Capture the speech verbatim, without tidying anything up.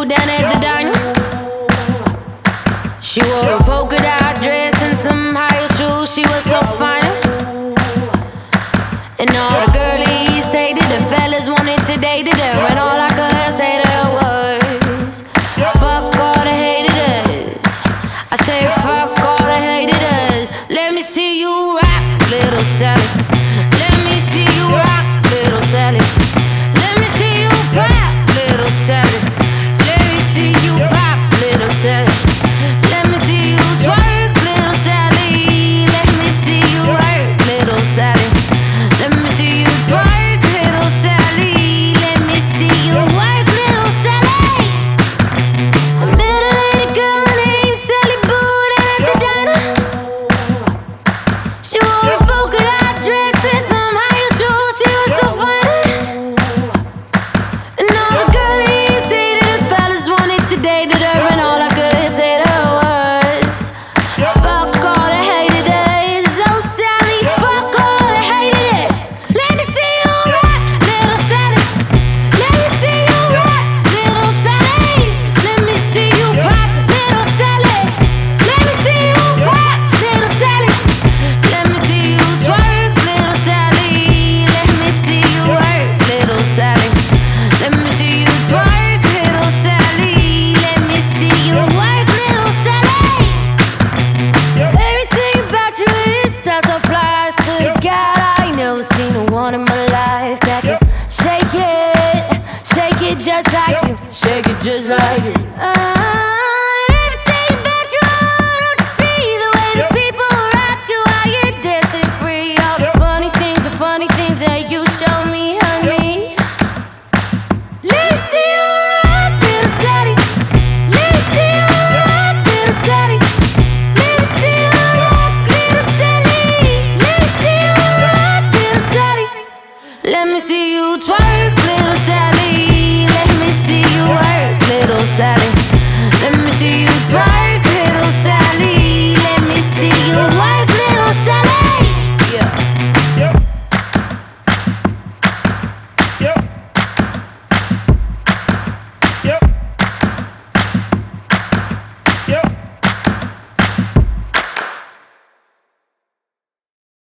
down at the diner. She wore a polka dot dress and some high heel shoes. She was so fine. And all the girlies hated her, fellas wanted to date her, and all I could say to her was, fuck all the haters. I say fuck all the haters. Let me see you rock, little Sally. Let me see you rock, little Sally. Let me see you pop, little Sally. Let me see you pop, little Sally. Let me see you twerk, little Sally. Let me see you work, little Sally. Let me see you twerk, little Sally. Let me see you work, little Sally. I met a lady girl named Sally Boo down at the diner. She wore a polka dot dress and some high heel shoes. She was so funny. And all the girlies hated her, fellas wanted to date her, and all I could say to her was, fuck all the haters. Oh Sally, fuck all the haters. Let me see you rock, little Sally. Let me see you rock, little Sally. Let me see you pop, little Sally. Let me see you pop, little Sally. Let me see you twerk, little Sally. Let me see you work, little Sally. Let me see you twerk, little Sally. Let me see you work, little Sally. Everything about you is sounds so fly. I swear to God, I ain't never seen no one in my life that can shake it, shake it just like you, shake it just like you. Uh, everything about you, don't you see the way the people rock you while you're dancing free? All the funny things, the funny things that you show me, honey. Let me see you rock, little Sally. Let me see you rock, little Sally. Let me see you rock, little Sally. Let me see you rock, little Sally. Let me see you twerk, little Sally.